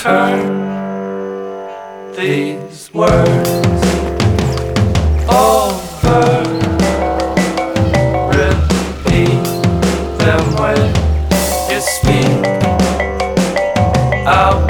turn these words over, repeat them when you speak out.